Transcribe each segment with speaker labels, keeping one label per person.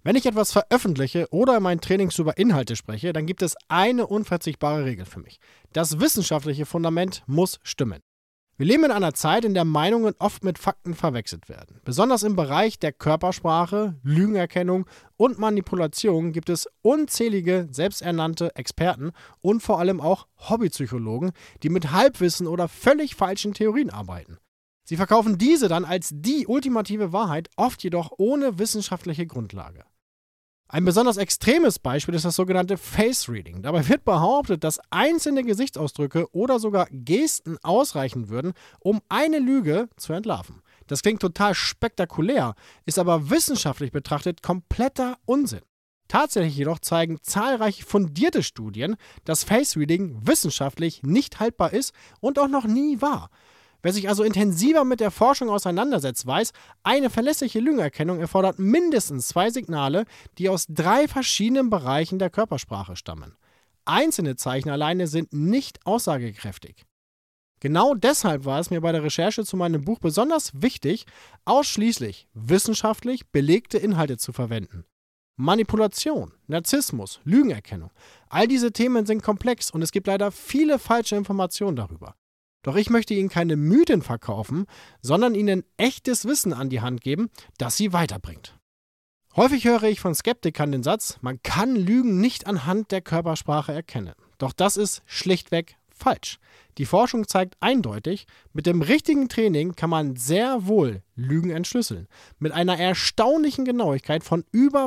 Speaker 1: Wenn ich etwas veröffentliche oder in meinen Trainings über Inhalte spreche, dann gibt es eine unverzichtbare Regel für mich. Das wissenschaftliche Fundament muss stimmen. Wir leben in einer Zeit, in der Meinungen oft mit Fakten verwechselt werden. Besonders im Bereich der Körpersprache, Lügenerkennung und Manipulation gibt es unzählige selbsternannte Experten und vor allem auch Hobbypsychologen, die mit Halbwissen oder völlig falschen Theorien arbeiten. Sie verkaufen diese dann als die ultimative Wahrheit, oft jedoch ohne wissenschaftliche Grundlage. Ein besonders extremes Beispiel ist das sogenannte Face Reading. Dabei wird behauptet, dass einzelne Gesichtsausdrücke oder sogar Gesten ausreichen würden, um eine Lüge zu entlarven. Das klingt total spektakulär, ist aber wissenschaftlich betrachtet kompletter Unsinn. Tatsächlich jedoch zeigen zahlreiche fundierte Studien, dass Face Reading wissenschaftlich nicht haltbar ist und auch noch nie war. Wer sich also intensiver mit der Forschung auseinandersetzt, weiß, eine verlässliche Lügenerkennung erfordert mindestens 2 Signale, die aus 3 verschiedenen Bereichen der Körpersprache stammen. Einzelne Zeichen alleine sind nicht aussagekräftig. Genau deshalb war es mir bei der Recherche zu meinem Buch besonders wichtig, ausschließlich wissenschaftlich belegte Inhalte zu verwenden. Manipulation, Narzissmus, Lügenerkennung, all diese Themen sind komplex und es gibt leider viele falsche Informationen darüber. Doch ich möchte Ihnen keine Mythen verkaufen, sondern Ihnen echtes Wissen an die Hand geben, das Sie weiterbringt. Häufig höre ich von Skeptikern den Satz, man kann Lügen nicht anhand der Körpersprache erkennen. Doch das ist schlichtweg falsch. Die Forschung zeigt eindeutig, mit dem richtigen Training kann man sehr wohl Lügen entschlüsseln. Mit einer erstaunlichen Genauigkeit von über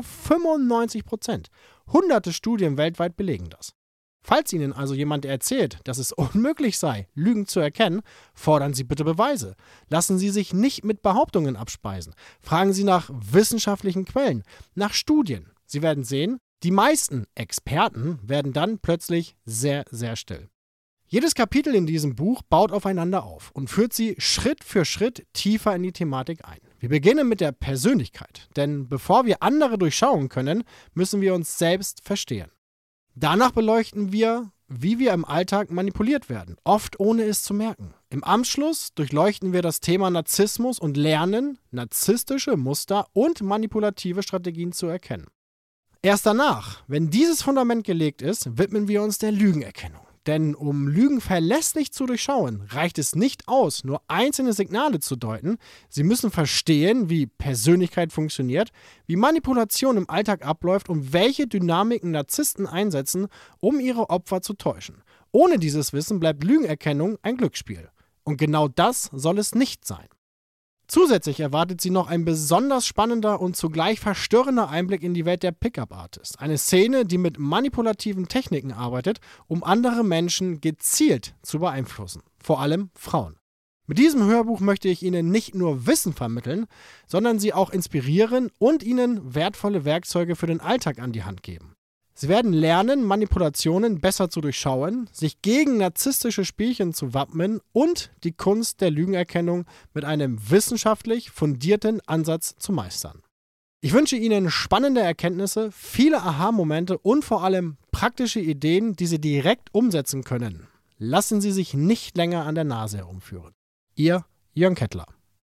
Speaker 1: 95%. Hunderte Studien weltweit belegen das. Falls Ihnen also jemand erzählt, dass es unmöglich sei, Lügen zu erkennen, fordern Sie bitte Beweise. Lassen Sie sich nicht mit Behauptungen abspeisen. Fragen Sie nach wissenschaftlichen Quellen, nach Studien. Sie werden sehen, die meisten Experten werden dann plötzlich sehr, sehr still. Jedes Kapitel in diesem Buch baut aufeinander auf und führt Sie Schritt für Schritt tiefer in die Thematik ein. Wir beginnen mit der Persönlichkeit, denn bevor wir andere durchschauen können, müssen wir uns selbst verstehen. Danach beleuchten wir, wie wir im Alltag manipuliert werden, oft ohne es zu merken. Im Anschluss durchleuchten wir das Thema Narzissmus und lernen, narzisstische Muster und manipulative Strategien zu erkennen. Erst danach, wenn dieses Fundament gelegt ist, widmen wir uns der Lügenerkennung. Denn um Lügen verlässlich zu durchschauen, reicht es nicht aus, nur einzelne Signale zu deuten. Sie müssen verstehen, wie Persönlichkeit funktioniert, wie Manipulation im Alltag abläuft und welche Dynamiken Narzissten einsetzen, um ihre Opfer zu täuschen. Ohne dieses Wissen bleibt Lügenerkennung ein Glücksspiel. Und genau das soll es nicht sein. Zusätzlich erwartet Sie noch ein besonders spannender und zugleich verstörender Einblick in die Welt der Pickup-Artist. Eine Szene, die mit manipulativen Techniken arbeitet, um andere Menschen gezielt zu beeinflussen. Vor allem Frauen. Mit diesem Hörbuch möchte ich Ihnen nicht nur Wissen vermitteln, sondern Sie auch inspirieren und Ihnen wertvolle Werkzeuge für den Alltag an die Hand geben. Sie werden lernen, Manipulationen besser zu durchschauen, sich gegen narzisstische Spielchen zu wappnen und die Kunst der Lügenerkennung mit einem wissenschaftlich fundierten Ansatz zu meistern. Ich wünsche Ihnen spannende Erkenntnisse, viele Aha-Momente und vor allem praktische Ideen, die Sie direkt umsetzen können. Lassen Sie sich nicht länger an der Nase herumführen. Ihr Jörn Kettler.